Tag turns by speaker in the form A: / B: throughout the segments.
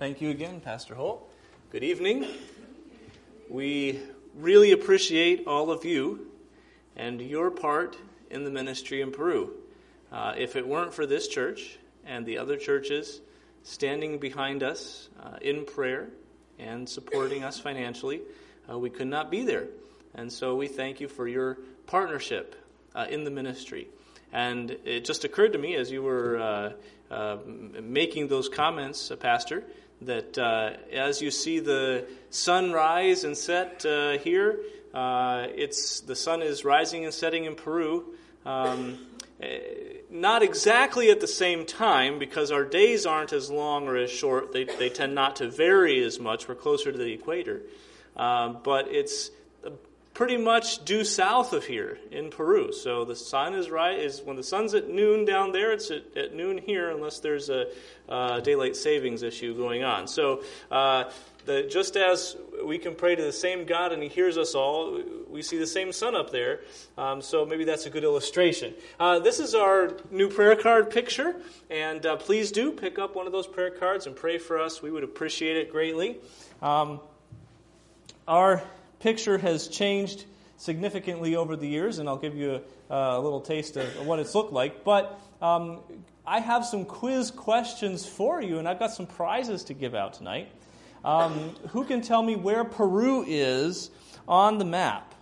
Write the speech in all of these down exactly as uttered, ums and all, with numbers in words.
A: Thank you again, Pastor Holt. Good evening. We really appreciate all of you and your part in the ministry in Peru. Uh, if it weren't for this church and the other churches standing behind us uh, in prayer and supporting us financially, uh, we could not be there. And so we thank you for your partnership uh, in the ministry. And it just occurred to me as you were uh, uh, making those comments, uh, Pastor, that uh, as you see the sun rise and set uh, here, uh, it's the sun is rising and setting in Peru. Um, not exactly at the same time, because our days aren't as long or as short. They they tend not to vary as much. We're closer to the equator. Um, but it's pretty much due south of here in Peru. So the sun is right is when the sun's at noon down there, it's at, at noon here, unless there's a uh, daylight savings issue going on. So uh, the, just as we can pray to the same God and He hears us all, we see the same sun up there. Um, so maybe that's a good illustration. Uh, this is our new prayer card picture, and uh, please do pick up one of those prayer cards and pray for us. We would appreciate it greatly. Um, our picture has changed significantly over the years, and I'll give you a, a little taste of what it's looked like. But um, I have some quiz questions for you, and I've got some prizes to give out tonight. Um, who can tell me where Peru is on the map?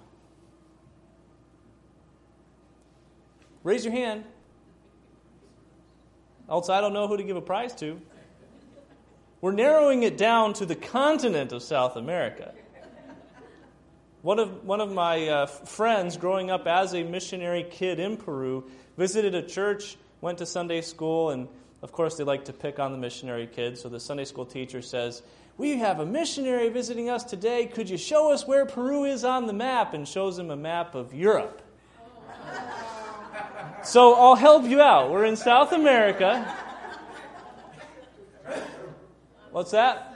A: Raise your hand. Else I don't know who to give a prize to. We're narrowing it down to the continent of South America. One of one of my uh, friends, growing up as a missionary kid in Peru, visited a church, went to Sunday school, and of course they like to pick on the missionary kids. So the Sunday school teacher says, "We have a missionary visiting us today. Could you show us where Peru is on the map?" And shows him a map of Europe. So I'll help you out. We're in South America. What's that?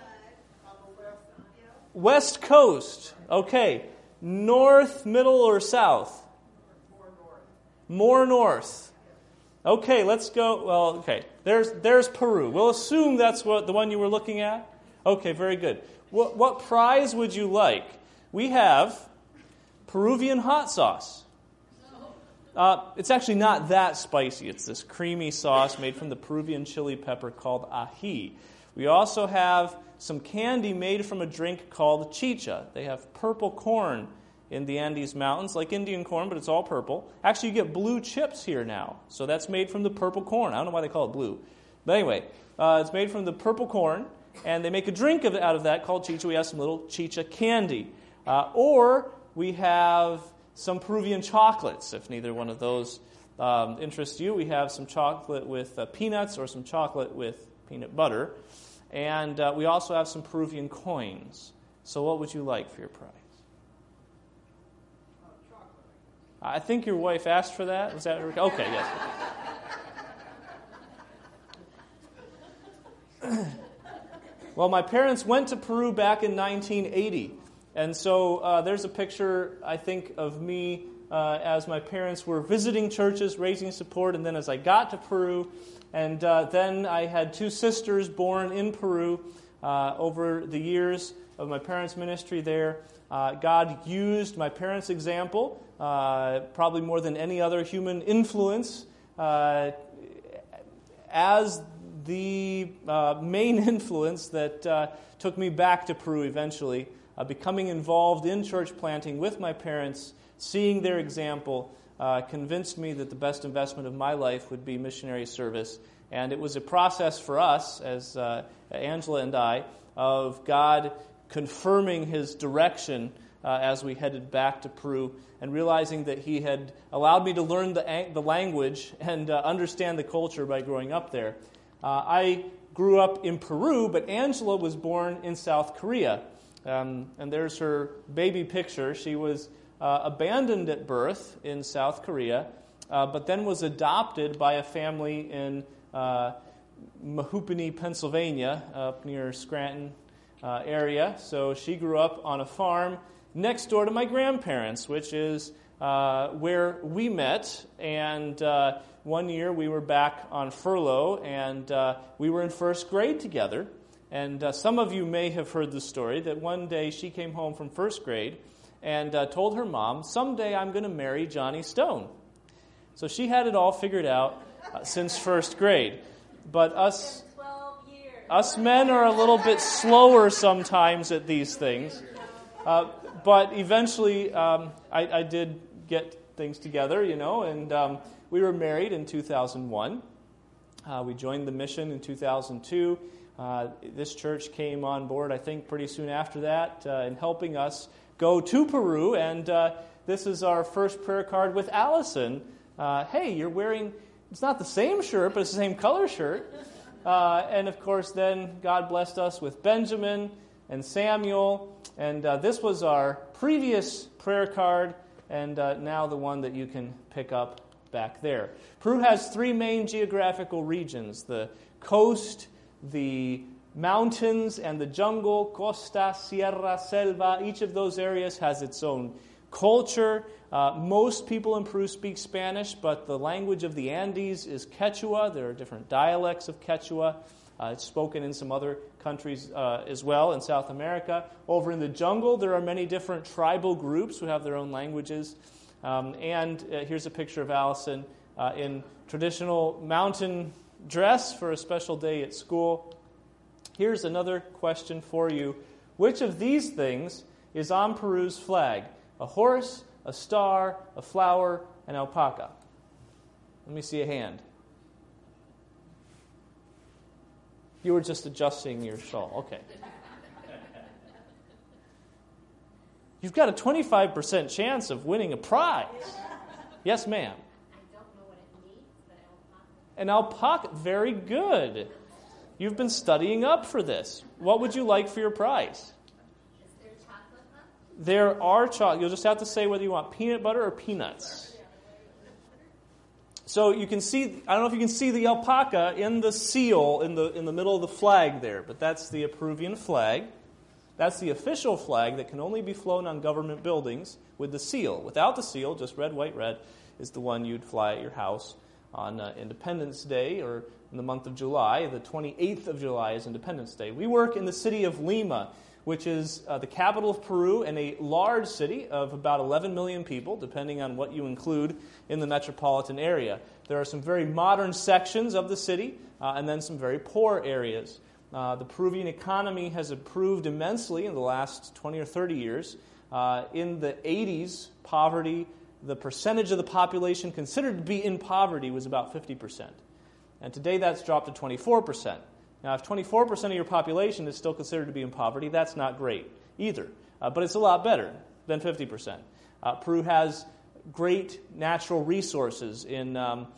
A: West Coast. Okay. North, middle, or south? More north. More north. Okay, let's go. Well, okay. There's there's Peru. We'll assume that's what the one you were looking at. Okay, very good. What what prize would you like? We have Peruvian hot sauce. Uh, it's actually not that spicy. It's this creamy sauce made from the Peruvian chili pepper called ají. We also have some candy made from a drink called chicha. They have purple corn in the Andes Mountains, like Indian corn, but it's all purple. Actually, you get blue chips here now. So that's made from the purple corn. I don't know why they call it blue. But anyway, uh, it's made from the purple corn, and they make a drink of it, out of that called chicha. We have some little chicha candy. Uh, or we have some Peruvian chocolates, if neither one of those um, interests you. We have some chocolate with uh, peanuts or some chocolate with peanut butter. And uh, we also have some Peruvian coins. So what would you like for your prize? Uh, chocolate. I think your wife asked for that. Was that okay? Yes. Well, my parents went to Peru back in nineteen eighty. And so uh, there's a picture, I think, of me uh, as my parents were visiting churches, raising support, and then as I got to Peru. And uh, then I had two sisters born in Peru. Uh, over the years of my parents' ministry there, uh, God used my parents' example, uh, probably more than any other human influence, uh, as the uh, main influence that uh, took me back to Peru eventually, uh, becoming involved in church planting with my parents, seeing their example, Uh, convinced me that the best investment of my life would be missionary service. And it was a process for us, as uh, Angela and I, of God confirming His direction uh, as we headed back to Peru, and realizing that He had allowed me to learn the, the language and uh, understand the culture by growing up there. Uh, I grew up in Peru, but Angela was born in South Korea. Um, and there's her baby picture. She was Uh, abandoned at birth in South Korea, uh, but then was adopted by a family in uh, Mahoupany, Pennsylvania, up near Scranton uh, area. So she grew up on a farm next door to my grandparents, which is uh, where we met. And uh, one year we were back on furlough, and uh, we were in first grade together. And uh, some of you may have heard the story that one day she came home from first grade and uh, told her mom, someday I'm going to marry Johnny Stone. So she had it all figured out uh, since first grade. But us, us men are a little bit slower sometimes at these things. Uh, but eventually um, I, I did get things together, you know, and um, we were married in two thousand one. Uh, we joined the mission in two thousand two. Uh, this church came on board, I think, pretty soon after that uh, in helping us go to Peru. And uh, this is our first prayer card with Allison. Uh, hey, you're wearing, it's not the same shirt, but it's the same color shirt. Uh, and, of course, then God blessed us with Benjamin and Samuel. And uh, this was our previous prayer card, and uh, now the one that you can pick up back there. Peru has three main geographical regions, the coast, the mountains, and the jungle, costa, sierra, selva. Each of those areas has its own culture. Uh, most people in Peru speak Spanish, but the language of the Andes is Quechua. There are different dialects of Quechua. Uh, it's spoken in some other countries uh, as well in South America. Over in the jungle, there are many different tribal groups who have their own languages. Um, and uh, here's a picture of Allison uh, in traditional mountain dress for a special day at school. Here's another question for you. Which of these things is on Peru's flag? A horse, a star, a flower, an alpaca? Let me see a hand. You were just adjusting your shawl. Okay. You've got a twenty-five percent chance of winning a prize. Yes, ma'am.
B: I don't know what it means, but alpaca.
A: An alpaca. Very good. You've been studying up for this. What would you like for your prize?
B: Is there chocolate left?
A: There are chocolate. You'll just have to say whether you want peanut butter or peanuts. So you can see, I don't know if you can see the alpaca in the seal in the in the middle of the flag there, but that's the Peruvian flag. That's the official flag that can only be flown on government buildings with the seal. Without the seal, just red, white, red, is the one you'd fly at your house on uh, Independence Day or in the month of July. The twenty-eighth of July is Independence Day. We work in the city of Lima, which is uh, the capital of Peru and a large city of about eleven million people, depending on what you include in the metropolitan area. There are some very modern sections of the city uh, and then some very poor areas. Uh, the Peruvian economy has improved immensely in the last twenty or thirty years. Uh, in the eighties, poverty, the percentage of the population considered to be in poverty was about fifty percent. And today that's dropped to twenty-four percent. Now, if twenty-four percent of your population is still considered to be in poverty, that's not great either. Uh, but it's a lot better than fifty percent. Uh, Peru has great natural resources in um,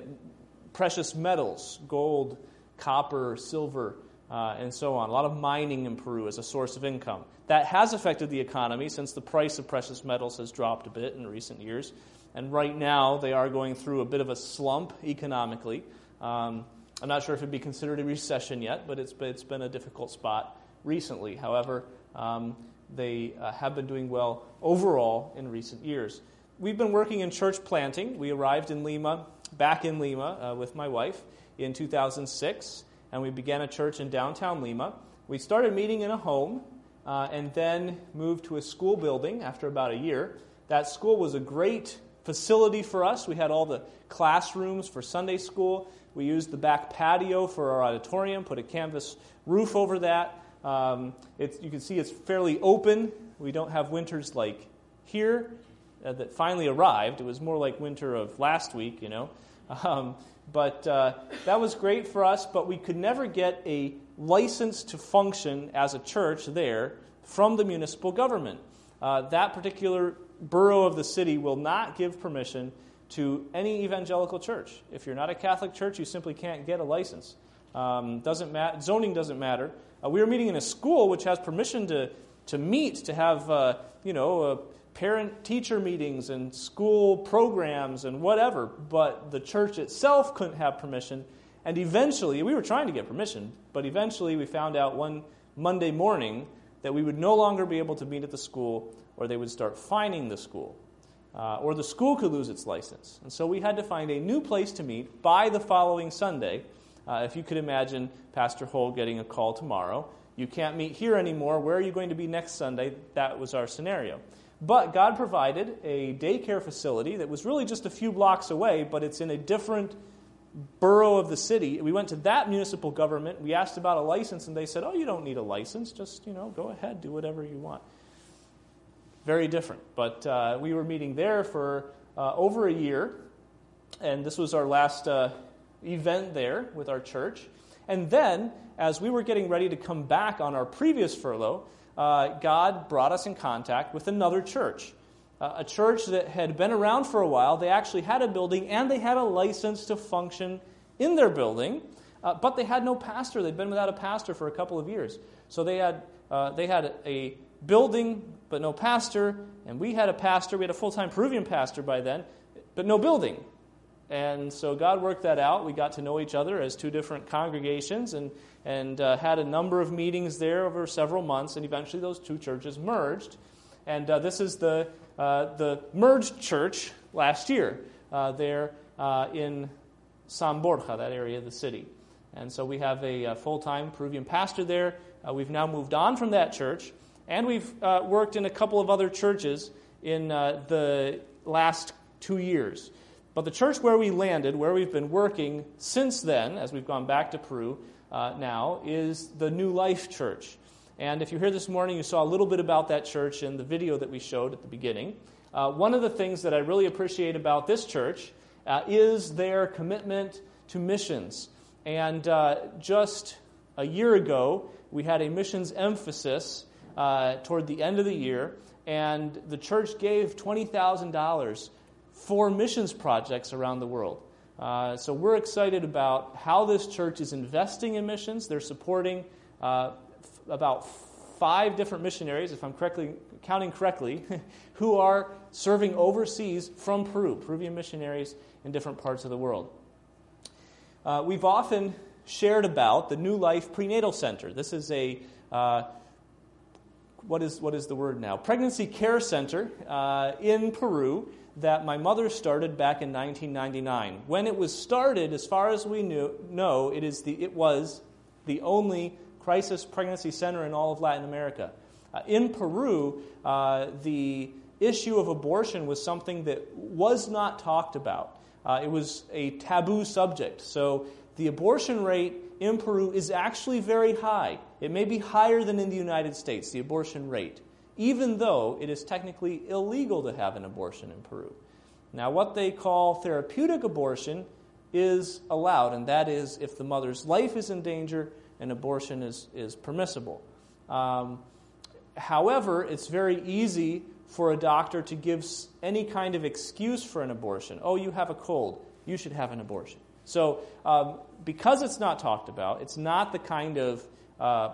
A: precious metals, gold, copper, silver, uh, and so on. A lot of mining in Peru as a source of income. That has affected the economy since the price of precious metals has dropped a bit in recent years. And right now, they are going through a bit of a slump economically. Um, I'm not sure if it would be considered a recession yet, but it's, it's been a difficult spot recently. However, um, they uh, have been doing well overall in recent years. We've been working in church planting. We arrived in Lima, back in Lima uh, with my wife in two thousand six, and we began a church in downtown Lima. We started meeting in a home uh, and then moved to a school building after about a year. That school was a great facility for us. We had all the classrooms for Sunday school. We used the back patio for our auditorium, put a canvas roof over that. Um, it's, you can see it's fairly open. We don't have winters like here uh, that finally arrived. It was more like winter of last week, you know. Um, but uh, that was great for us, but we could never get a license to function as a church there from the municipal government. Uh, that particular borough of the city will not give permission to any evangelical church. If you're not a Catholic church, you simply can't get a license. Um, doesn't matter. Zoning doesn't matter. Uh, we were meeting in a school which has permission to to meet, to have uh, you know uh, parent-teacher meetings and school programs and whatever. But the church itself couldn't have permission. And eventually, we were trying to get permission, but eventually we found out one Monday morning that we would no longer be able to meet at the school, or they would start fining the school. Uh, or the school could lose its license. And so we had to find a new place to meet by the following Sunday. Uh, if you could imagine Pastor Hull getting a call tomorrow, you can't meet here anymore, where are you going to be next Sunday? That was our scenario. But God provided a daycare facility that was really just a few blocks away, but it's in a different borough of the city. We went to that municipal government. We asked about a license, and they said, oh, you don't need a license. Just, you know, go ahead, do whatever you want. Very different. But uh, we were meeting there for uh, over a year, and this was our last uh, event there with our church. And then, as we were getting ready to come back on our previous furlough, uh, God brought us in contact with another church. Uh, a church that had been around for a while. They actually had a building, and they had a license to function in their building, uh, but they had no pastor. They'd been without a pastor for a couple of years. So they had uh, they had a building, but no pastor, and we had a pastor. We had a full-time Peruvian pastor by then, but no building. And so God worked that out. We got to know each other as two different congregations, and, and uh, had a number of meetings there over several months, and eventually those two churches merged. And uh, this is the uh, the merged church last year uh, there uh, in San Borja, that area of the city. And so we have a, a full-time Peruvian pastor there. Uh, we've now moved on from that church, and we've uh, worked in a couple of other churches in uh, the last two years. But the church where we landed, where we've been working since then, as we've gone back to Peru uh, now, is the New Life Church. And if you're here this morning, you saw a little bit about that church in the video that we showed at the beginning. Uh, one of the things that I really appreciate about this church uh, is their commitment to missions. And uh, just a year ago, we had a missions emphasis uh, toward the end of the year, and the church gave twenty thousand dollars for missions projects around the world. Uh, so we're excited about how this church is investing in missions. They're supporting uh, f- about five different missionaries, if I'm correctly counting correctly, who are serving overseas from Peru, Peruvian missionaries in different parts of the world. Uh, we've often shared about the New Life Prenatal Center. This is a uh, what is what is the word now? Pregnancy care center uh, in Peru that my mother started back in nineteen ninety-nine. When it was started, as far as we knew, know, it is the it was the only crisis pregnancy center in all of Latin America. Uh, in Peru, uh, the issue of abortion was something that was not talked about. Uh, it was a taboo subject. So the abortion rate in Peru is actually very high. It may be higher than in the United States, the abortion rate, even though it is technically illegal to have an abortion in Peru. Now, what they call therapeutic abortion is allowed, and that is if the mother's life is in danger, an abortion is, is permissible. Um, however, it's very easy for a doctor to give any kind of excuse for an abortion. Oh, you have a cold, you should have an abortion. So um, because it's not talked about, it's not the kind of uh,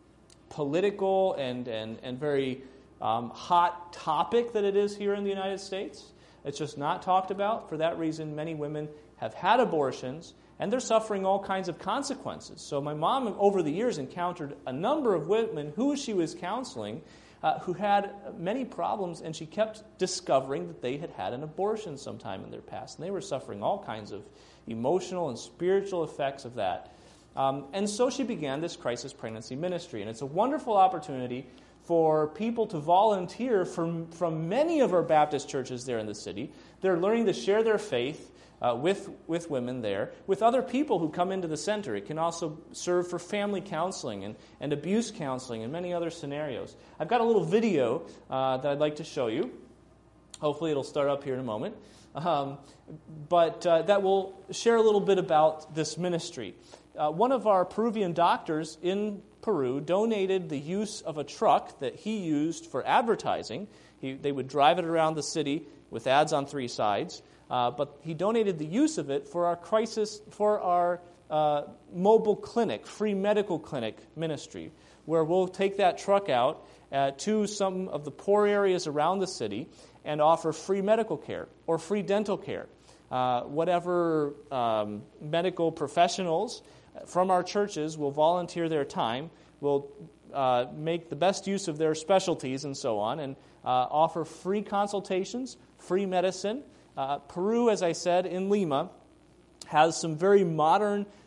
A: political and, and, and very um, hot topic that it is here in the United States. It's just not talked about. For that reason, many women have had abortions, and they're suffering all kinds of consequences. So my mom, over the years, encountered a number of women who she was counseling uh, who had many problems, and she kept discovering that they had had an abortion sometime in their past, and they were suffering all kinds of emotional and spiritual effects of that. Um, and so she began this crisis pregnancy ministry, and it's a wonderful opportunity for people to volunteer from, from many of our Baptist churches there in the city. They're learning to share their faith uh, with, with women there, with other people who come into the center. It can also serve for family counseling and, and abuse counseling and many other scenarios. I've got a little video uh, that I'd like to show you. Hopefully it'll start up here in a moment. Um, but uh, that will share a little bit about this ministry. Uh, one of our Peruvian doctors in Peru donated the use of a truck that he used for advertising. He, they would drive it around the city with ads on three sides, uh, but he donated the use of it for our crisis, for our uh, mobile clinic, free medical clinic ministry, where we'll take that truck out uh, to some of the poor areas around the city and offer free medical care or free dental care. Uh, whatever um, medical professionals from our churches will volunteer their time, will uh, make the best use of their specialties and so on, and uh, offer free consultations, free medicine. Uh, Peru, as I said, in Lima, has some very modern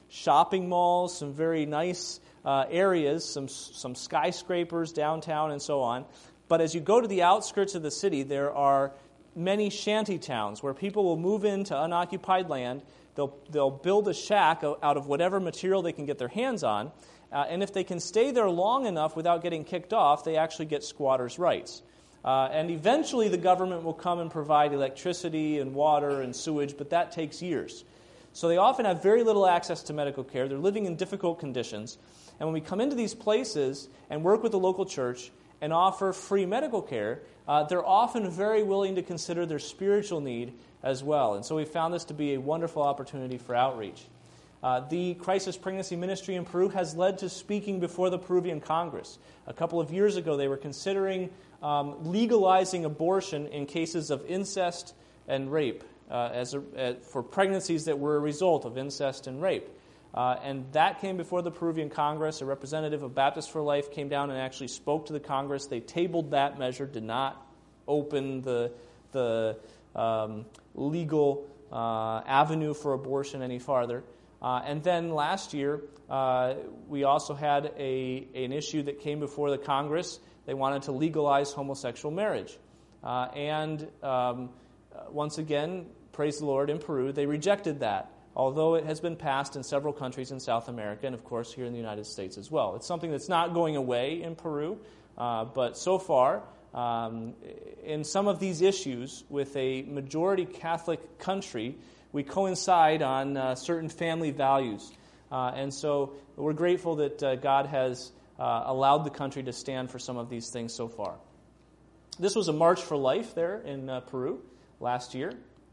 A: shopping malls, some very nice uh, areas, some some skyscrapers downtown and so on. But as you go to the outskirts of the city, there are many shanty towns where people will move into unoccupied land. They'll they'll build a shack out of whatever material they can get their hands on. Uh, and if they can stay there long enough without getting kicked off, they actually get squatters' rights. Uh, and eventually the government will come and provide electricity and water and sewage, but that takes years. So they often have very little access to medical care. They're living in difficult conditions. And when we come into these places and work with the local church and offer free medical care, uh, they're often very willing to consider their spiritual need as well. And so we found this to be a wonderful opportunity for outreach. Uh, the Crisis Pregnancy Ministry in Peru has led to speaking before the Peruvian Congress. A couple of years ago, they were considering um, legalizing abortion in cases of incest and rape, uh, as a, uh, for pregnancies that were a result of incest and rape. Uh, and that came before the Peruvian Congress. A representative of Baptists for Life came down and actually spoke to the Congress. They tabled that measure, did not open the, the um, legal uh, avenue for abortion any farther. Uh, and then last year, uh, we also had a an issue that came before the Congress. They wanted to legalize homosexual marriage. Uh, and um, once again, praise the Lord, in Peru, they rejected that, although it has been passed in several countries in South America and, of course, here in the United States as well. It's something that's not going away in Peru, uh, but so far, um, in some of these issues, with a majority Catholic country, we coincide on uh, certain family values. Uh, and so we're grateful that uh, God has uh, allowed the country to stand for some of these things so far. This was a March for Life there in uh, Peru last year.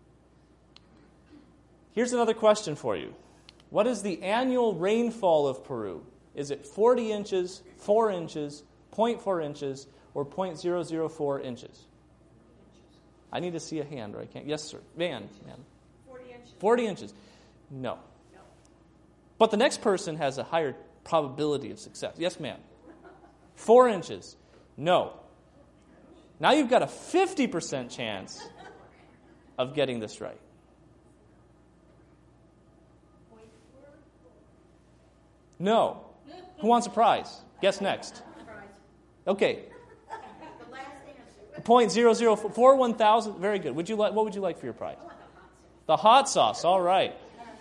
A: Here's another question for you. What is the annual rainfall of Peru? Is it forty inches, four inches, zero point four inches, or zero point zero zero four inches? I need to see a hand, or I can't. Yes, sir. Van, ma'am. forty inches. No. no. But the next person has a higher probability of success. Yes, ma'am. Four inches. No. Now you've got a fifty percent chance of getting this right. No. Who wants a prize? Guess next. Okay. Point zero zero four one thousand. Very good. Would you like? What would you like for your prize? The hot sauce, all right.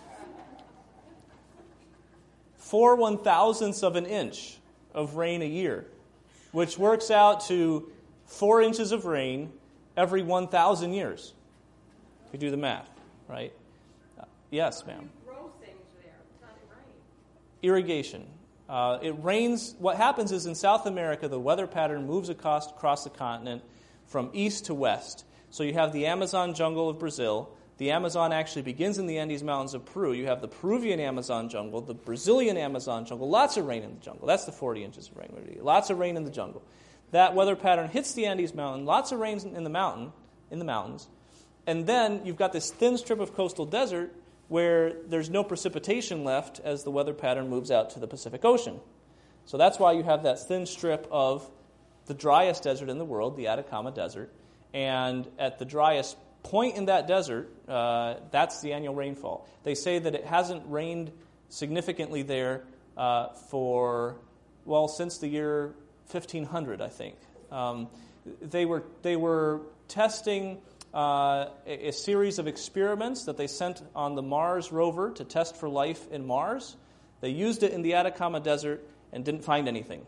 A: Four one thousandths of an inch of rain a year, which works out to four inches of rain every one thousand years. If you do the math, right? Uh, yes, ma'am.
C: Grow things there. It's not rain.
A: Irrigation. Uh, it rains. What happens is in South America, the weather pattern moves across, across the continent from east to west. So you have the Amazon jungle of Brazil. The Amazon actually begins in the Andes Mountains of Peru. You have the Peruvian Amazon jungle, the Brazilian Amazon jungle, lots of rain in the jungle. That's the forty inches of rain. Lots of rain in the jungle. That weather pattern hits the Andes Mountain, lots of rain in the mountain, in the mountains. And then you've got this thin strip of coastal desert where there's no precipitation left as the weather pattern moves out to the Pacific Ocean. So that's why you have that thin strip of the driest desert in the world, the Atacama Desert. And at the driest point in that desert, uh, that's the annual rainfall. They say that it hasn't rained significantly there uh, for, well, since the year fifteen hundred, I think. Um, they were they were testing uh, a, a series of experiments that they sent on the Mars rover to test for life in Mars. They used it in the Atacama Desert and didn't find anything.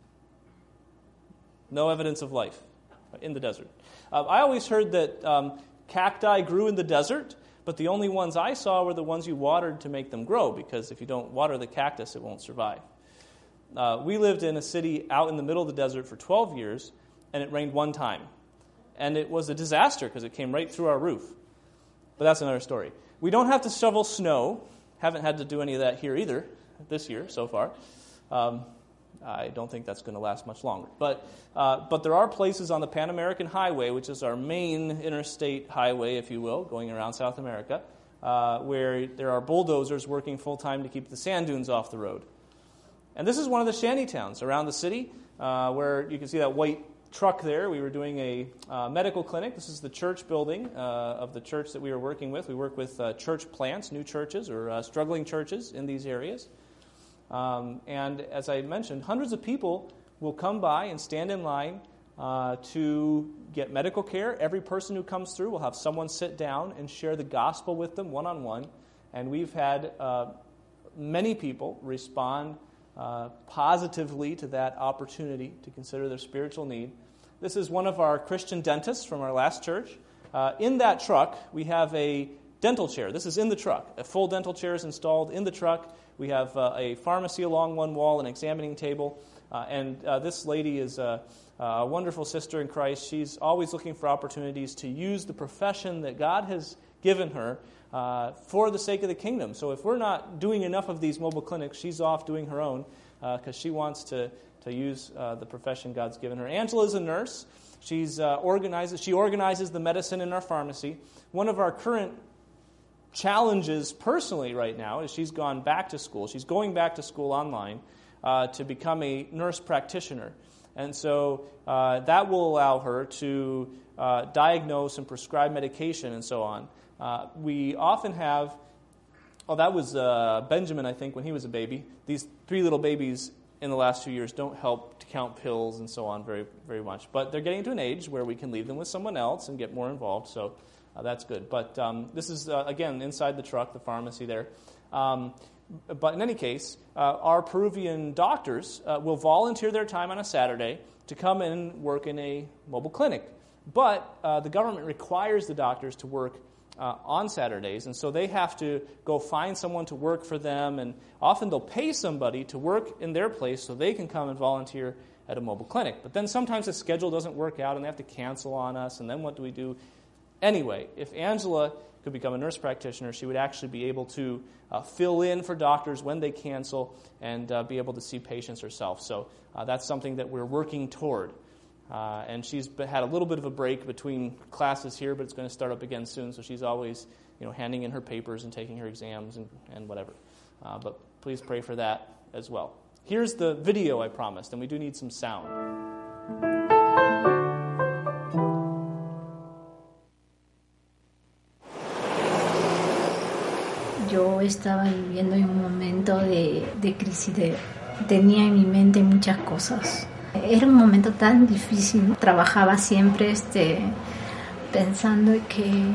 A: No evidence of life in the desert. Uh, I always heard that um, cacti grew in the desert, but the only ones I saw were the ones you watered to make them grow, because if you don't water the cactus, it won't survive. Uh, we lived in a city out in the middle of the desert for twelve years, and it rained one time. And it was a disaster because it came right through our roof. But that's another story. We don't have to shovel snow. Haven't had to do any of that here either this year so far. Um, I don't think that's going to last much longer. But uh, but there are places on the Pan American Highway, which is our main interstate highway, if you will, going around South America, uh, where there are bulldozers working full-time to keep the sand dunes off the road. And this is one of the shanty towns around the city, uh, where you can see that white truck there, we were doing a uh, medical clinic. This is the church building uh, of the church that we were working with. We work with uh, church plants, new churches, or uh, struggling churches in these areas. Um, and as I mentioned, hundreds of people will come by and stand in line uh, to get medical care. Every person who comes through will have someone sit down and share the gospel with them one-on-one. And we've had uh, many people respond uh, positively to that opportunity to consider their spiritual need. This is one of our Christian dentists from our last church. Uh, in that truck, we have a dental chair. This is in the truck. A full dental chair is installed in the truck. We have uh, a pharmacy along one wall, an examining table. Uh, and uh, this lady is a, a wonderful sister in Christ. She's always looking for opportunities to use the profession that God has given her uh, for the sake of the kingdom. So if we're not doing enough of these mobile clinics, she's off doing her own because uh, she wants to, to use uh, the profession God's given her. Angela's a nurse. She's uh, organizes. She organizes the medicine in our pharmacy. One of our current challenges personally right now is she's gone back to school. She's going back to school online uh, to become a nurse practitioner. And so uh, that will allow her to uh, diagnose and prescribe medication and so on. Uh, we often have, oh, that was uh, Benjamin, I think, when he was a baby. These three little babies in the last few years don't help to count pills and so on very, very much. But they're getting to an age where we can leave them with someone else and get more involved, so uh, that's good. But um, this is, uh, again, inside the truck, the pharmacy there. Um, but in any case, uh, our Peruvian doctors uh, will volunteer their time on a Saturday to come in and work in a mobile clinic. But uh, the government requires the doctors to work Uh, on Saturdays, and so they have to go find someone to work for them, and often they'll pay somebody to work in their place so they can come and volunteer at a mobile clinic. But then sometimes the schedule doesn't work out, and they have to cancel on us, and then what do we do? Anyway, if Angela could become a nurse practitioner, she would actually be able to uh, fill in for doctors when they cancel and uh, be able to see patients herself. So uh, that's something that we're working toward. Uh, and she's been, had a little bit of a break between classes here, but it's going to start up again soon. So she's always, you know, handing in her papers and taking her exams and, and whatever. Uh, but please pray for that as well. Here's the video I promised, and we do need some sound.
D: Yo estaba viviendo en un momento de, de crisis, de, tenía en mi mente muchas cosas. Era un momento tan difícil. Trabajaba siempre este, pensando que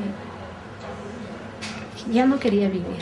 D: ya no quería vivir.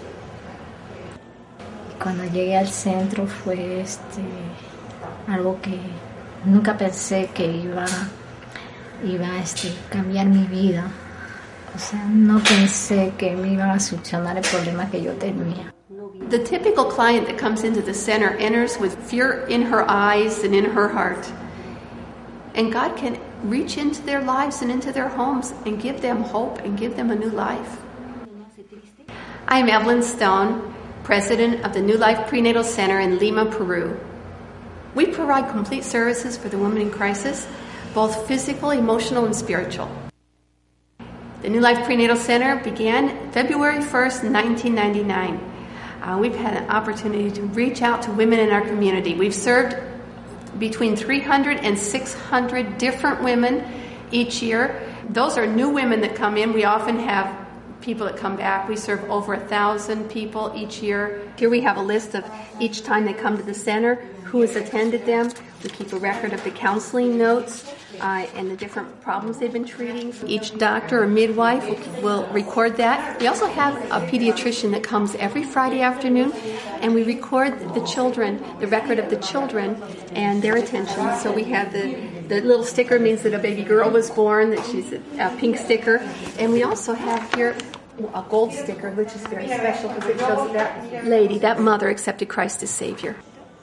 D: Y cuando llegué al centro fue este, algo que nunca pensé que iba, iba a este, cambiar mi vida. O sea, no pensé que me iba a solucionar el problema que yo tenía.
C: The typical client that comes into the center enters with fear in her eyes and in her heart. And God can reach into their lives and into their homes and give them hope and give them a new life. I am Evelyn Stone, president of the New Life Prenatal Center in Lima, Peru. We provide complete services for the woman in crisis, both physical, emotional, and spiritual. The New Life Prenatal Center began February first, nineteen ninety-nine. Uh, we've had an opportunity to reach out to women in our community. We've served between three hundred and six hundred different women each year. Those are new women that come in. We often have people that come back. We serve over a thousand people each year. Here we have a list of each time they come to the center, who has attended them. We keep a record of the counseling notes uh, and the different problems they've been treating. Each doctor or midwife will, will record that. We also have a pediatrician that comes every Friday afternoon, and we record the children, the record of the children and their attention. So we have the, the little sticker means that a baby girl was born, that she's a, a pink sticker. And we also have here a gold sticker, which is very special because it shows that that lady, that mother, accepted Christ as Savior.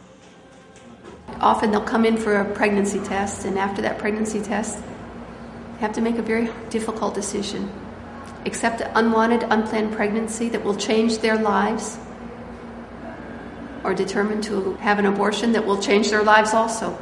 C: Often they'll come in for a pregnancy test, and after that pregnancy test, they have to make a very difficult decision. Accept an unwanted, unplanned pregnancy that will change their lives, or determine to have an abortion that will change their lives also.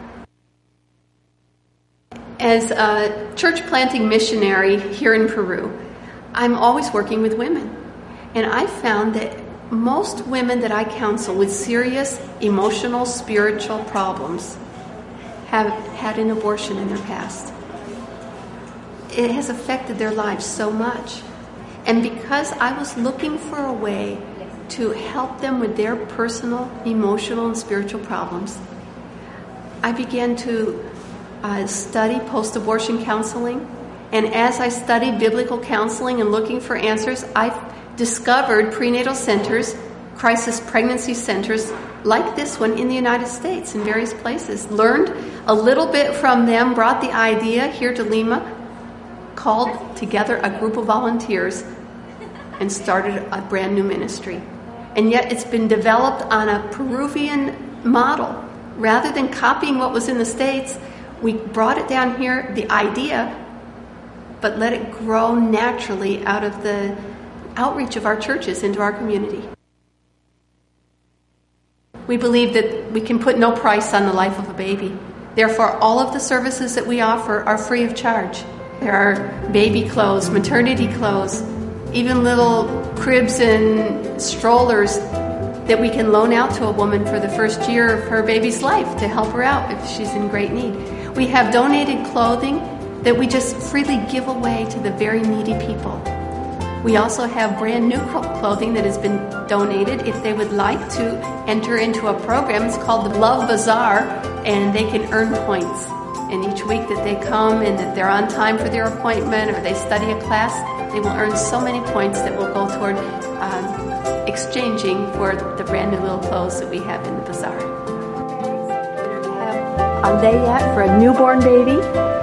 C: As a church planting missionary here in Peru, I'm always working with women. And I found that most women that I counsel with serious emotional, spiritual problems have had an abortion in their past. It has affected their lives so much. And because I was looking for a way to help them with their personal, emotional, and spiritual problems, I began to uh, study post-abortion counseling. And as I studied biblical counseling and looking for answers, I discovered prenatal centers, crisis pregnancy centers like this one in the United States in various places. Learned a little bit from them, brought the idea here to Lima, called together a group of volunteers, and started a brand new ministry. And yet it's been developed on a Peruvian model. Rather than copying what was in the States, we brought it down here, the idea, but let it grow naturally out of the outreach of our churches into our community. We believe that we can put no price on the life of a baby. Therefore, all of the services that we offer are free of charge. There are baby clothes, maternity clothes, even little cribs and strollers that we can loan out to a woman for the first year of her baby's life to help her out if she's in great need. We have donated clothing that we just freely give away to the very needy people. We also have brand new clothing that has been donated if they would like to enter into a program. It's called the Love Bazaar, and they can earn points. And each week that they come and that they're on time for their appointment or they study a class, they will earn so many points that will go toward um, exchanging for the brand new little clothes that we have in the bazaar. We have a layette for a newborn baby,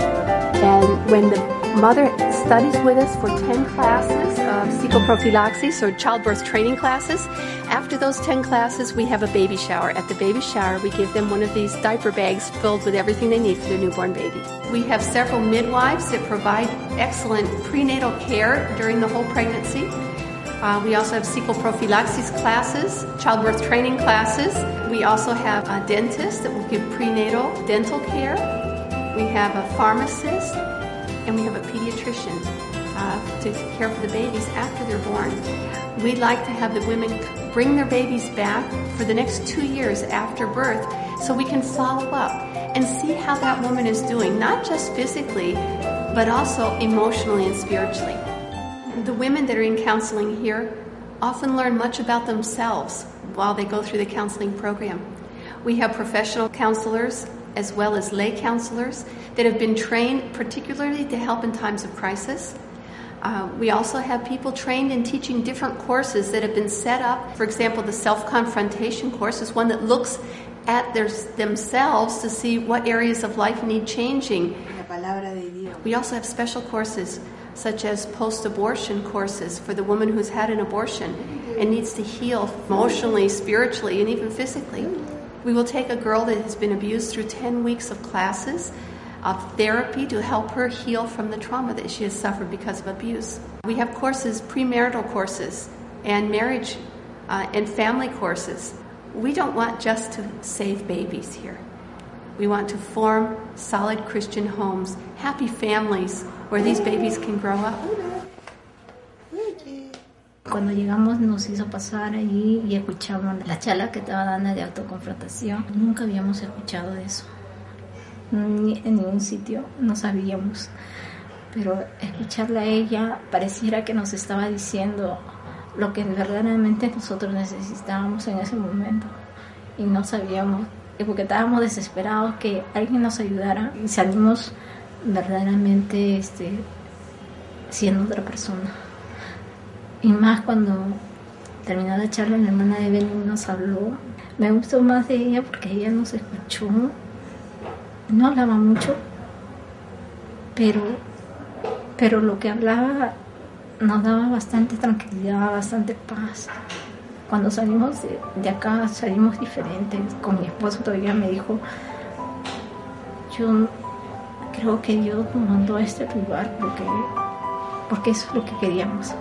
C: and when the mother studies with us for ten classes of psychoprophylaxis or childbirth training classes. After those ten classes, we have a baby shower. At the baby shower, we give them one of these diaper bags filled with everything they need for their newborn baby. We have several midwives that provide excellent prenatal care during the whole pregnancy. Uh, we also have psychoprophylaxis classes, childbirth training classes. We also have a dentist that will give prenatal dental care. We have a pharmacist, and we have a pediatrician uh, to care for the babies after they're born. We'd like to have the women bring their babies back for the next two years after birth so we can follow up and see how that woman is doing, not just physically, but also emotionally and spiritually. The women that are in counseling here often learn much about themselves while they go through the counseling program. We have professional counselors as well as lay counselors that have been trained particularly to help in times of crisis. Uh, we also have people trained in teaching different courses that have been set up. For example, the self-confrontation course is one that looks at their, themselves to see what areas of life need changing. We also have special courses such as post-abortion courses for the woman who's had an abortion and needs to heal emotionally, spiritually, and even physically. We will take a girl that has been abused through ten weeks of classes of therapy to help her heal from the trauma that she has suffered because of abuse. We have courses, premarital courses, and marriage uh, and family courses. We don't want just to save babies here. We want to form solid Christian homes, happy families where these babies can grow up.
D: Cuando llegamos nos hizo pasar allí y escuchamos la charla que estaba dando de autoconfrontación. Nunca habíamos escuchado de eso. Ni en ningún sitio, no sabíamos. Pero escucharla a ella pareciera que nos estaba diciendo lo que verdaderamente nosotros necesitábamos en ese momento. Y no sabíamos, porque estábamos desesperados que alguien nos ayudara. Y salimos verdaderamente este, siendo otra persona. Y más cuando terminó la charla, mi hermana Evelyn nos habló. Me gustó más de ella porque ella nos escuchó. No hablaba mucho, pero, pero lo que hablaba nos daba bastante tranquilidad, bastante paz. Cuando salimos de, de acá, salimos diferentes. Con mi esposo todavía me dijo, yo creo que Dios nos mandó a este lugar porque, porque eso es lo que queríamos.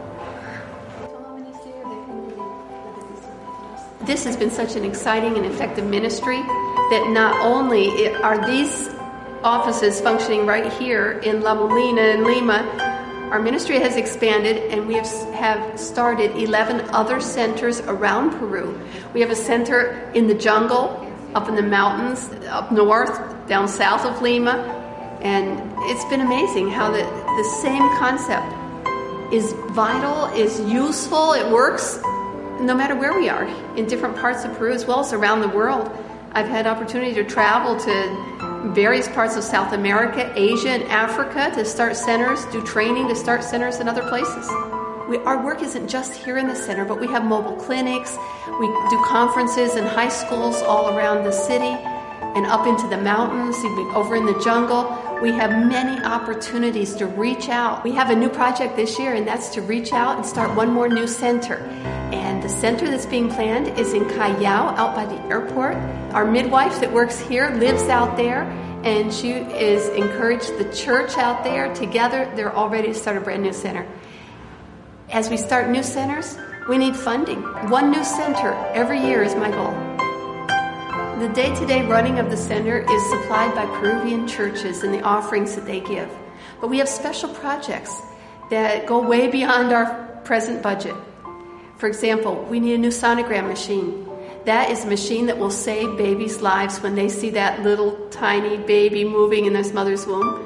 C: This has been such an exciting and effective ministry that not only are these offices functioning right here in La Molina in Lima, our ministry has expanded and we have, have started eleven other centers around Peru. We have a center in the jungle up in the mountains, up north, down south of Lima. And it's been amazing how the, the same concept is vital, is useful, it works no matter where we are, in different parts of Peru as well as around the world. I've had opportunity to travel to various parts of South America, Asia, and Africa to start centers, do training to start centers in other places. We, our work isn't just here in the center, but we have mobile clinics, we do conferences in high schools all around the city and up into the mountains, over in the jungle. We have many opportunities to reach out. We have a new project this year, and that's to reach out and start one more new center. And the center that's being planned is in Callao, out by the airport. Our midwife that works here lives out there, and she is encouraged the church out there. Together, they're all ready to start a brand new center. As we start new centers, we need funding. One new center every year is my goal. The day-to-day running of the center is supplied by Peruvian churches and the offerings that they give. But we have special projects that go way beyond our present budget. For example, we need a new sonogram machine. That is a machine that will save babies' lives when they see that little tiny baby moving in their mother's womb.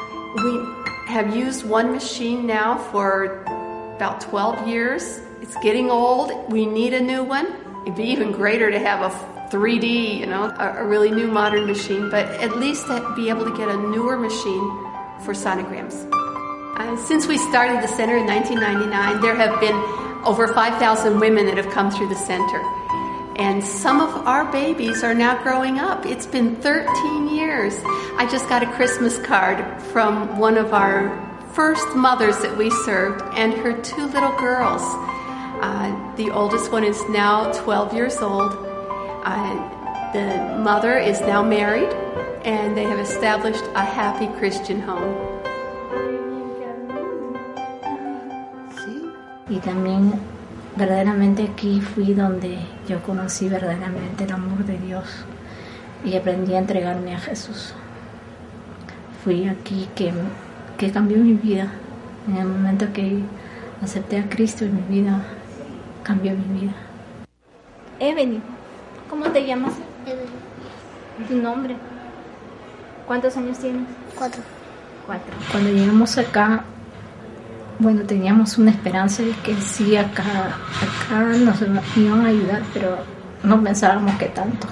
C: We have used one machine now for about twelve years. It's getting old. We need a new one. It'd be even greater to have a three D, you know, a, a really new modern machine, but at least to be able to get a newer machine for sonograms. Uh, since we started the center in nineteen ninety-nine, there have been over five thousand women that have come through the center. And some of our babies are now growing up. It's been thirteen years. I just got a Christmas card from one of our first mothers that we served and her two little girls. Uh, the oldest one is now twelve years old. Uh, the mother is now married, and they have established a happy Christian home.
D: Y también verdaderamente aquí fui donde yo conocí verdaderamente el amor de Dios y aprendí a entregarme a Jesús. Fui aquí que, que cambió mi vida. En el momento que acepté a Cristo en mi vida, cambió mi vida. Evelyn, ¿cómo te llamas? Evelyn. ¿Tu nombre? ¿Cuántos años tienes?
E: Cuatro.
D: Cuatro. Cuando llegamos acá, bueno, teníamos una esperanza de que sí, acá, acá nos iban a ayudar, pero no pensábamos que tanto.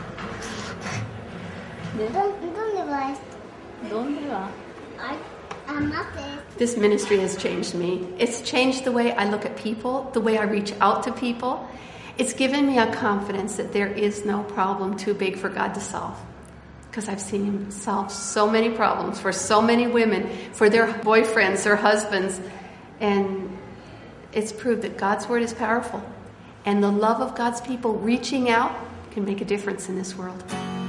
E: ¿Dónde va esto?
D: ¿Dónde va?
E: Ay, amate.
C: This ministry has changed me. It's changed the way I look at people, the way I reach out to people. It's given me a confidence that there is no problem too big for God to solve. Because I've seen Him solve so many problems for so many women, for their boyfriends, their husbands. And it's proved that God's Word is powerful. And the love of God's people reaching out can make a difference in this world.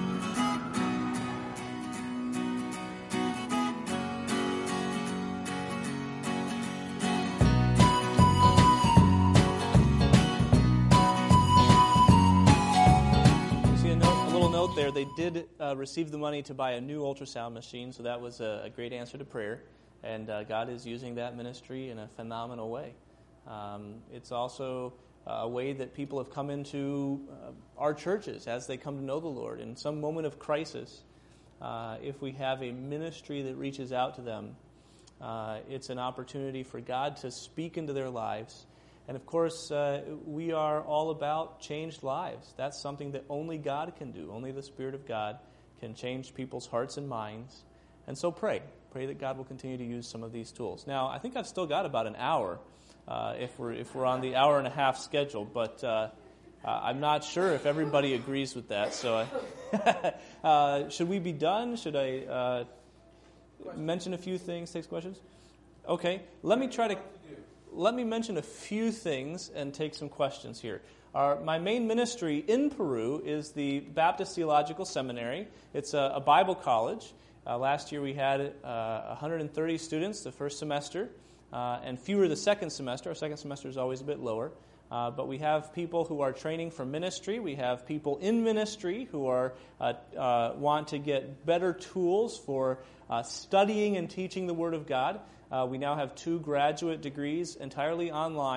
A: There, they did uh, receive the money to buy a new ultrasound machine, so that was a, a great answer to prayer, and uh, God is using that ministry in a phenomenal way. Um, it's also uh, a way that people have come into uh, our churches as they come to know the Lord. In some moment of crisis, uh, if we have a ministry that reaches out to them, uh, it's an opportunity for God to speak into their lives. And of course, uh, we are all about changed lives. That's something that only God can do. Only the Spirit of God can change people's hearts and minds. And so pray. Pray that God will continue to use some of these tools. Now, I think I've still got about an hour uh, if we're if we're on the hour and a half schedule, but uh, uh, I'm not sure if everybody agrees with that. So, I, uh, should we be done? Should I uh, mention a few things? Take questions? Okay. Let me try to. Let me mention a few things and take some questions here. Our, my main ministry in Peru is the Baptist Theological Seminary. It's a, a Bible college. Uh, last year we had uh, one hundred thirty students the first semester, uh, and fewer the second semester. Our second semester is always a bit lower. Uh, but we have people who are training for ministry. We have people in ministry who are uh, uh, want to get better tools for uh, studying and teaching the Word of God. Uh, we now have two graduate degrees entirely online,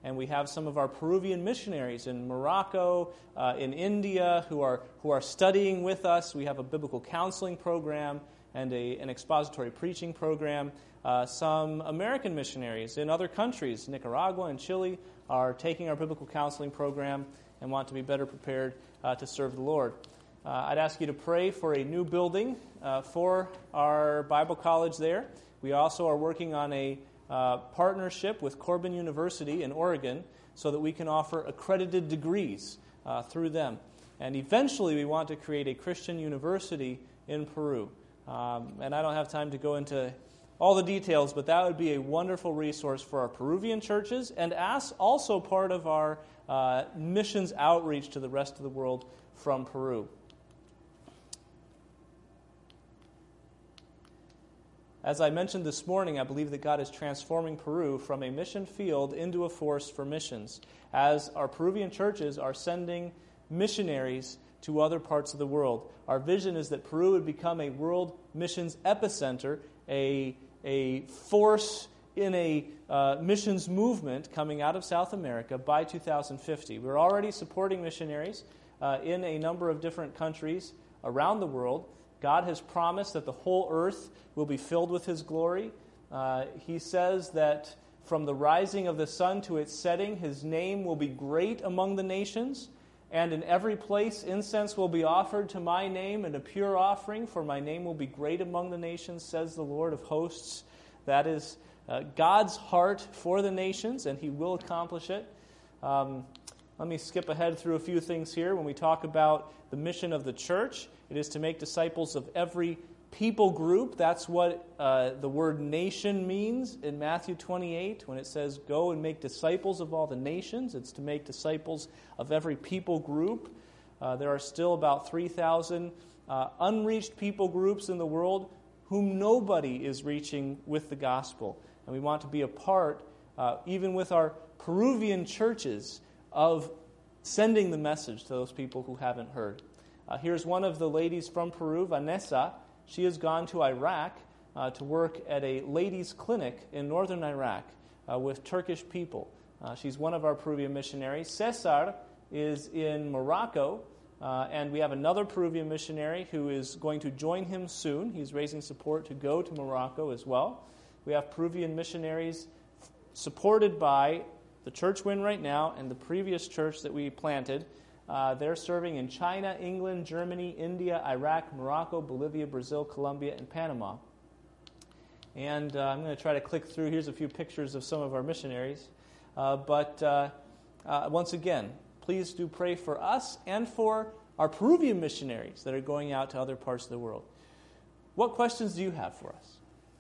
A: And we have some of our Peruvian missionaries in Morocco, uh, in India, who are who are studying with us. We have a biblical counseling program and a, an expository preaching program. Uh, some American missionaries in other countries, Nicaragua and Chile, are taking our biblical counseling program and want to be better prepared uh, to serve the Lord. Uh, I'd ask you to pray for a new building uh, for our Bible college there. We also are working on a uh, partnership with Corban University in Oregon so that we can offer accredited degrees uh, through them. And eventually we want to create a Christian university in Peru. Um, and I don't have time to go into all the details, but that would be a wonderful resource for our Peruvian churches and as also part of our uh, missions outreach to the rest of the world from Peru. As I mentioned this morning, I believe that God is transforming Peru from a mission field into a force for missions, as our Peruvian churches are sending missionaries to other parts of the world. Our vision is that Peru would become a world missions epicenter, a, a force in a uh, missions movement coming out of South America by two thousand fifty. We're already supporting missionaries uh, in a number of different countries around the world. God has promised that the whole earth will be filled with His glory. Uh, he says that from the rising of the sun to its setting, His name will be great among the nations. And in every place incense will be offered to my name, and a pure offering, for my name will be great among the nations, says the Lord of hosts. That is uh, God's heart for the nations, and He will accomplish it. Um, let me skip ahead through a few things here. When we talk about the mission of the church, it is to make disciples of every people group. That's what uh, the word nation means in Matthew twenty-eight when it says, go and make disciples of all the nations. It's to make disciples of every people group. Uh, there are still about three thousand uh, unreached people groups in the world whom nobody is reaching with the gospel. And we want to be a part, uh, even with our Peruvian churches, of sending the message to those people who haven't heard. Uh, here's one of the ladies from Peru, Vanessa. She has gone to Iraq uh, to work at a ladies' clinic in northern Iraq uh, with Turkish people. Uh, she's one of our Peruvian missionaries. Cesar is in Morocco, uh, and we have another Peruvian missionary who is going to join him soon. He's raising support to go to Morocco as well. We have Peruvian missionaries f- supported by the church we're in right now and the previous church that we planted. Uh, they're serving in China, England, Germany, India, Iraq, Morocco, Bolivia, Brazil, Colombia, and Panama. And uh, I'm going to try to click through. Here's a few pictures of some of our missionaries. Uh, but uh, uh, once again, please do pray for us and for our Peruvian missionaries that are going out to other parts of the world. What questions do you have for us?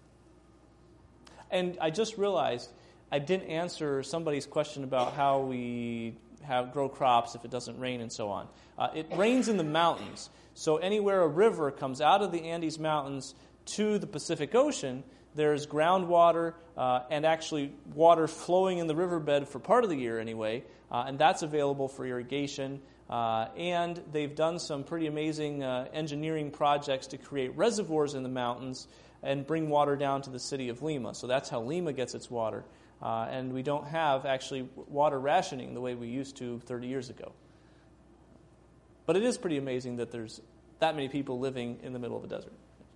A: And I just realized I didn't answer somebody's question about how we have grow crops if it doesn't rain and so on. Uh, it rains in the mountains. So anywhere a river comes out of the Andes Mountains to the Pacific Ocean, there's groundwater uh, and actually water flowing in the riverbed for part of the year anyway, uh, and that's available for irrigation. Uh, and they've done some pretty amazing uh, engineering projects to create reservoirs in the mountains and bring water down to the city of Lima. So that's how Lima gets its water. Uh, and we don't have actually water rationing the way we used to thirty years ago. But it is pretty amazing that there's that many people living in the middle of a desert.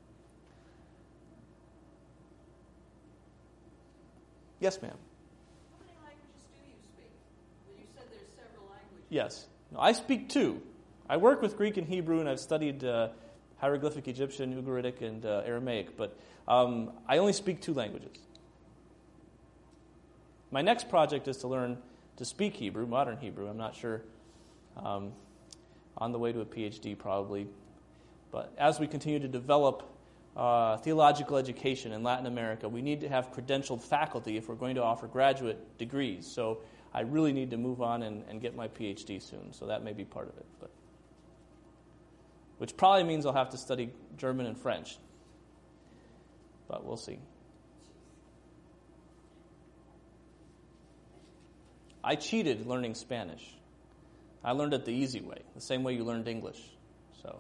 A: Yes, ma'am.
F: How many languages do you speak? Well, you said there's several languages.
A: Yes. No, I speak two. I work with Greek and Hebrew, and I've studied uh, hieroglyphic Egyptian, Ugaritic, and uh, Aramaic. But um, I only speak two languages. My next project is to learn to speak Hebrew, modern Hebrew. I'm not sure. Um, on the way to a P H D probably. But as we continue to develop uh, theological education in Latin America, we need to have credentialed faculty if we're going to offer graduate degrees. So I really need to move on and, and get my P H D soon. So that may be part of it. But which probably means I'll have to study German and French. But we'll see. I cheated learning Spanish. I learned it the easy way, the same way you learned English. So,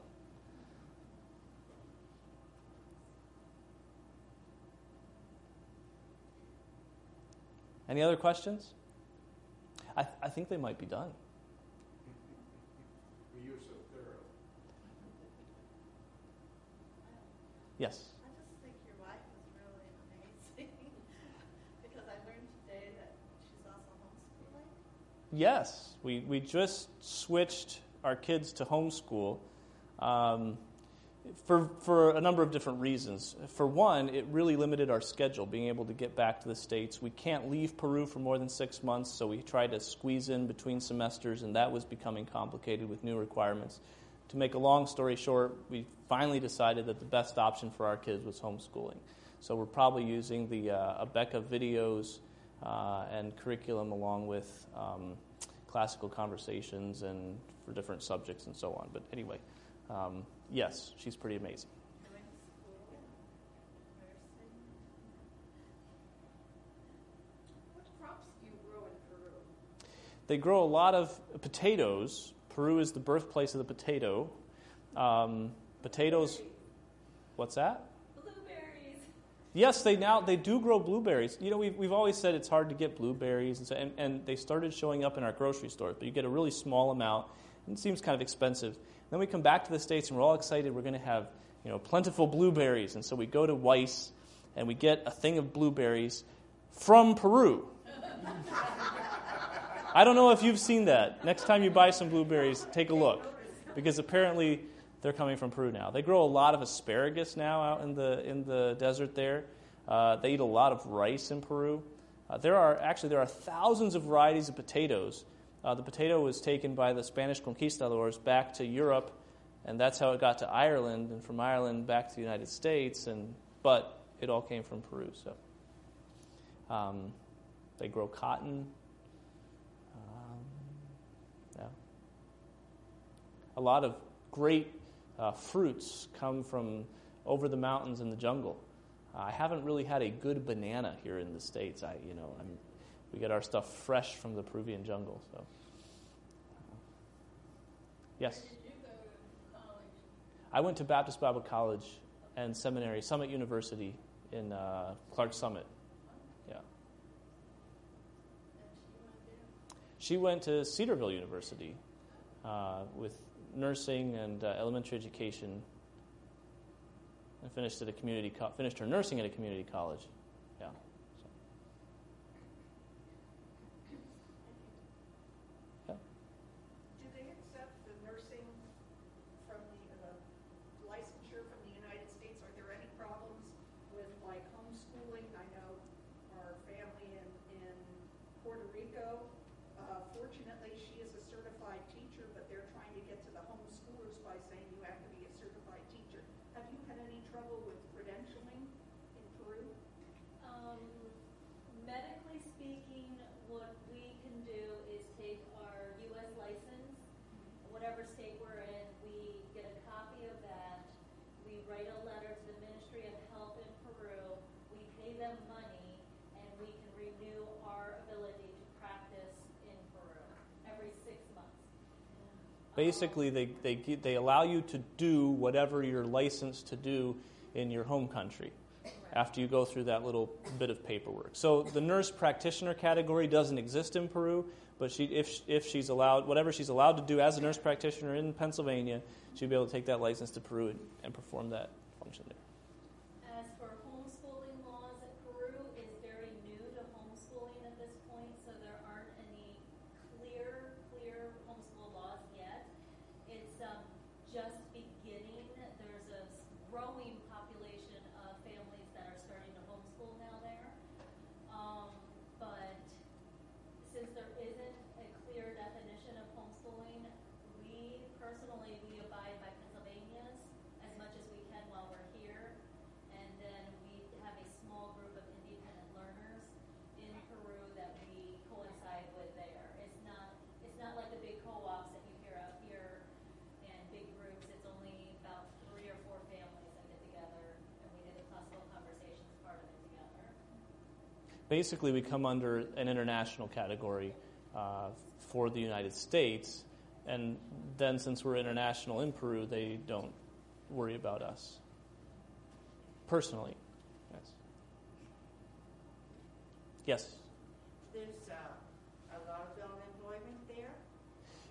A: any other questions? I, th- I think they might be done.
G: You were so thorough.
A: Yes.
F: I just think your wife is really amazing because I learned today that she's also homeschooling.
A: Yes, we, we just switched our kids to homeschool um, for for a number of different reasons. For one, it really limited our schedule, being able to get back to the States. We can't leave Peru for more than six months, so we tried to squeeze in between semesters, and that was becoming complicated with new requirements. To make a long story short, we finally decided that the best option for our kids was homeschooling. So we're probably using the uh, Abeka videos uh, and curriculum along with um, classical conversations and for different subjects and so on. But anyway, um, yes, she's pretty amazing.
F: Going to school, nursing. What crops do you grow in Peru?
A: They grow a lot of potatoes. Peru is the birthplace of the potato. Um, potatoes, what's that?
F: Blueberries.
A: Yes, they now they do grow blueberries. You know, we've we've always said it's hard to get blueberries, and so, and, and they started showing up in our grocery stores. But you get a really small amount, and it seems kind of expensive. Then we come back to the States, and we're all excited. We're going to have you know plentiful blueberries, and so we go to Weiss, and we get a thing of blueberries from Peru. I don't know if you've seen that. Next time you buy some blueberries, take a look, because apparently they're coming from Peru now. They grow a lot of asparagus now out in the in the desert there. Uh, they eat a lot of rice in Peru. Uh, there are actually there are thousands of varieties of potatoes. Uh, the potato was taken by the Spanish conquistadors back to Europe, and that's how it got to Ireland, and from Ireland back to the United States. And but it all came from Peru. So um, they grow cotton. Yeah. A lot of great uh, fruits come from over the mountains in the jungle. Uh, I haven't really had a good banana here in the States. I, you know, I'm, we get our stuff fresh from the Peruvian jungle. So, uh, yes.
F: Where did you go to college?
A: I went to Baptist Bible College and Seminary, Summit University in uh, Clark Summit. Yeah.
F: And she
A: She
F: went there?
A: went to Cedarville University uh, with nursing and uh, elementary education, and finished at a community co- finished her nursing at a community college. Yeah. So. Yeah.
H: Do they accept the nursing from the uh, licensure from the United States? Are there any problems with like homeschooling? I know our family in, in Puerto Rico. Uh, fortunately, she is a certified teacher, but they're trying to get to the homeschoolers by saying you have to be a certified teacher. Have you had any trouble with credentialing in Peru?
B: Um, medically speaking, what we can do is take our U S license, whatever state we're in, we get a copy of that, we write a letter to the Ministry of Health in Peru, we pay them money, and we can renew our ability to practice in Peru every six months.
A: Basically, they, they gi- they allow you to do whatever you're licensed to do in your home country after you go through that little bit of paperwork. So the nurse practitioner category doesn't exist in Peru, but she if if she's allowed, whatever she's allowed to do as a nurse practitioner in Pennsylvania, she'll be able to take that license to Peru and, and perform that function there.
B: As for homeschooling laws, Peru is very new to homeschooling at this point, so there aren't any clear, clear homeschool laws yet. It's um, just beginning. There's a s- growing population of families that are starting to homeschool now there. Um, but since there isn't a clear definition of homeschooling, we personally, we abide by Pennsylvania's as much as we can while we're here. And then we have a small group of independent learners in Peru that we coincide with there. It's not it's not like the big co-ops that you hear out here and big groups. It's only about three or four families that get together, and we do the classical conversations part of it together.
A: Basically, we come under an international category uh, for the United States, and then since we're international in Peru, they don't worry about us. Personally, yes. Yes.
I: There's uh, a lot of elementary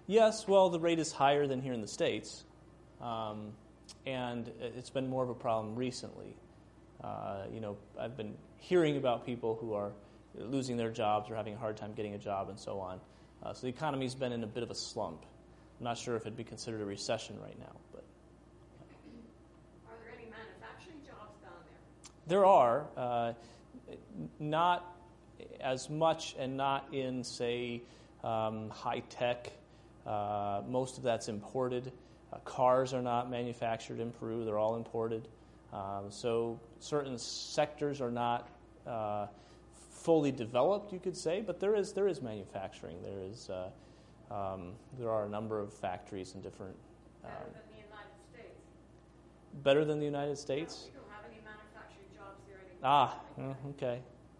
A: Yes, well, the rate is higher than here in the States, um, and it's been more of a problem recently. Uh, you know, I've been hearing about people who are losing their jobs or having a hard time getting a job and so on. Uh, so the economy's been in a bit of a slump. I'm not sure if it'd be considered a recession right now, but
G: are there any manufacturing jobs down there?
A: There are, uh, not as much, and not in, say, um, high tech. Uh, most of that's imported. Uh, cars are not manufactured in Peru; they're all imported. Um, so certain sectors are not uh, fully developed, you could say, but there is there is manufacturing. There is uh, um, there are a number of factories in different. Um,
G: Better than the United States.
A: Better than the United States?
G: No, we don't have any manufacturing jobs here anymore.
A: Ah, uh, okay.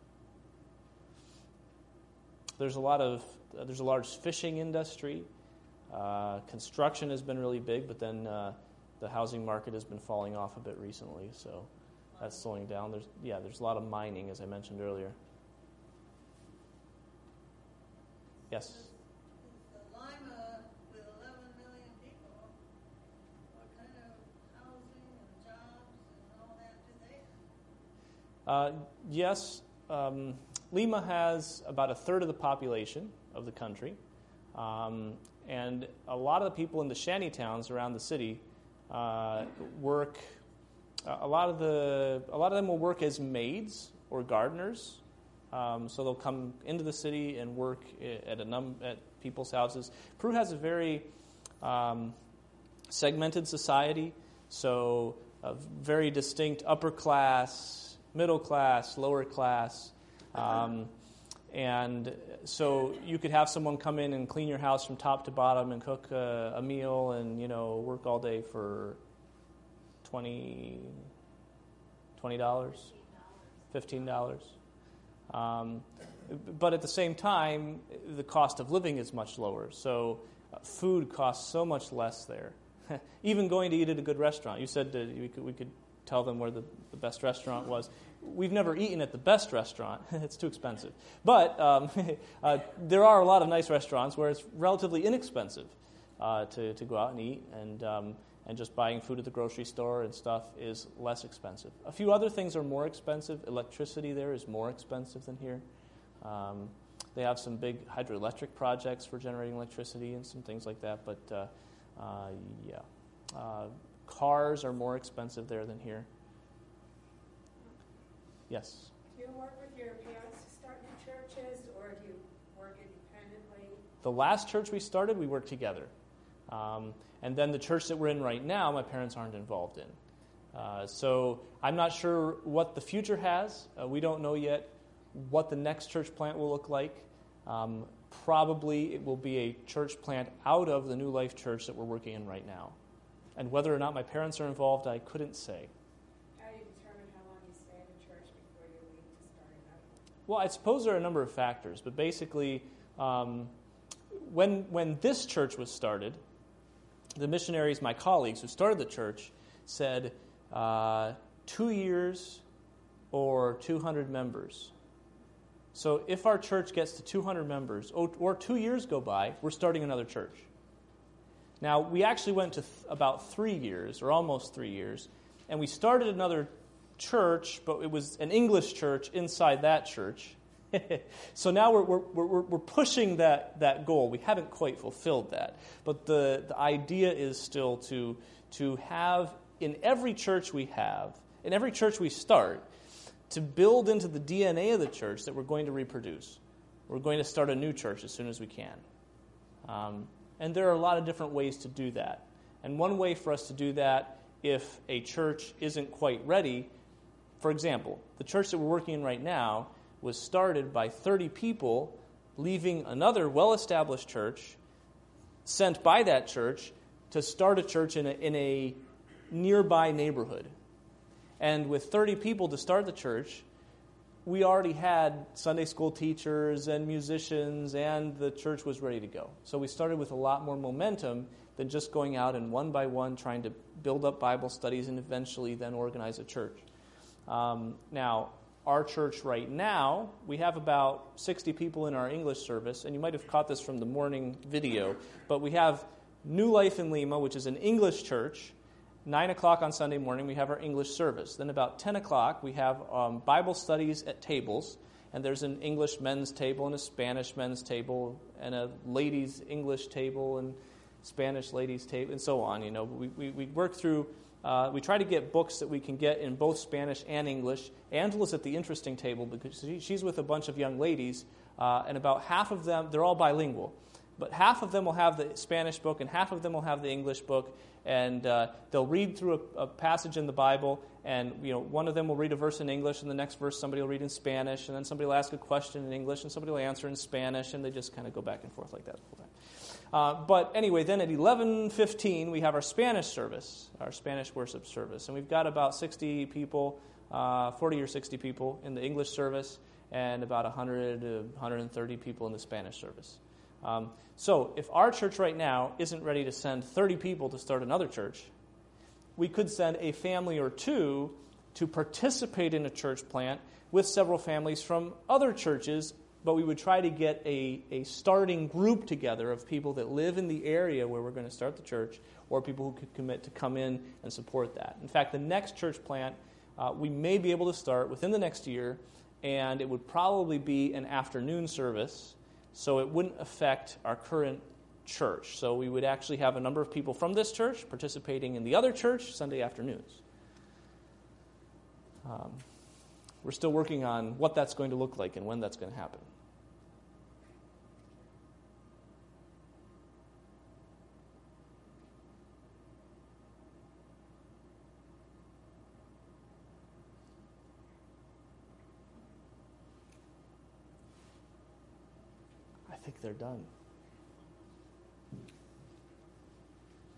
A: There's a lot of uh, there's a large fishing industry. Uh, construction has been really big, but then uh, the housing market has been falling off a bit recently, so that's slowing down. There's yeah, there's a lot of mining, as I mentioned earlier. Yes.
F: The Lima with eleven million people, what kind of housing and jobs and all that do they have?
A: Uh, yes, um, Lima has about a third of the population of the country, um, and a lot of the people in the shanty towns around the city uh, work. Uh, a lot of the a lot of them will work as maids or gardeners. Um, so they'll come into the city and work at a num at people's houses. Peru has a very um, segmented society, so a very distinct upper class, middle class, lower class. Um, and so you could have someone come in and clean your house from top to bottom and cook a, a meal and, you know, work all day for twenty dollars, fifteen dollars. Um, but at the same time, the cost of living is much lower. So uh, food costs so much less there. Even going to eat at a good restaurant. You said that we could, we could tell them where the, the best restaurant was. We've never eaten at the best restaurant. It's too expensive. But um, uh, there are a lot of nice restaurants where it's relatively inexpensive uh, to, to go out and eat. And um, and just buying food at the grocery store and stuff is less expensive. A few other things are more expensive. Electricity there is more expensive than here. Um, they have some big hydroelectric projects for generating electricity and some things like that. But uh, uh, yeah, uh, cars are more expensive there than here. Yes?
I: Do you work with your parents to start new churches, or do you work independently?
A: The last church we started, we worked together. Um, and then the church that we're in right now, my parents aren't involved in. Uh, so I'm not sure what the future has. Uh, we don't know yet what the next church plant will look like. Um, probably it will be a church plant out of the New Life Church that we're working in right now. And whether or not my parents are involved, I couldn't say.
I: How do you determine how long you stay in a church before you leave to start another?
A: Well, I suppose there are a number of factors, but basically, um, when when this church was started, the missionaries, my colleagues who started the church, said uh, two years or two hundred members. So if our church gets to two hundred members, or, or two years go by, we're starting another church. Now, we actually went to th- about three years, or almost three years, and we started another church, but it was an English church inside that church. So now we're, we're we're we're pushing that that goal. We haven't quite fulfilled that, but the the idea is still to to have in every church we have, in every church we start, to build into the D N A of the church that we're going to reproduce. We're going to start a new church as soon as we can, um, and there are a lot of different ways to do that. And one way for us to do that, if a church isn't quite ready, for example, the church that we're working in right now was started by thirty people leaving another well-established church, sent by that church to start a church in a, in a nearby neighborhood. And with thirty people to start the church, we already had Sunday school teachers and musicians, and the church was ready to go. So we started with a lot more momentum than just going out and one by one trying to build up Bible studies and eventually then organize a church. Um, now, our church right now, we have about sixty people in our English service, and you might have caught this from the morning video, but we have New Life in Lima, which is an English church. nine o'clock on Sunday morning, we have our English service. Then about ten o'clock, we have um, Bible studies at tables, and there's an English men's table and a Spanish men's table and a ladies' English table and Spanish ladies' table, and so on. You know, we, we, we work through... Uh, we try to get books that we can get in both Spanish and English. Angela's at the interesting table because she, she's with a bunch of young ladies, uh, and about half of them, they're all bilingual, but half of them will have the Spanish book and half of them will have the English book, and uh, they'll read through a, a passage in the Bible, and you know, one of them will read a verse in English, and the next verse somebody will read in Spanish, and then somebody will ask a question in English, and somebody will answer in Spanish, and they just kind of go back and forth like that the whole time. Uh, but anyway, then at eleven fifteen, we have our Spanish service, our Spanish worship service. And we've got about sixty people, uh, forty or sixty people in the English service, and about one hundred to one hundred thirty people in the Spanish service. Um, so if our church right now isn't ready to send thirty people to start another church, we could send a family or two to participate in a church plant with several families from other churches, but we would try to get a, a starting group together of people that live in the area where we're going to start the church, or people who could commit to come in and support that. In fact, the next church plant, uh, we may be able to start within the next year, and it would probably be an afternoon service, so it wouldn't affect our current church. So we would actually have a number of people from this church participating in the other church Sunday afternoons. Um, we're still working on what that's going to look like and when that's going to happen. I think they're done.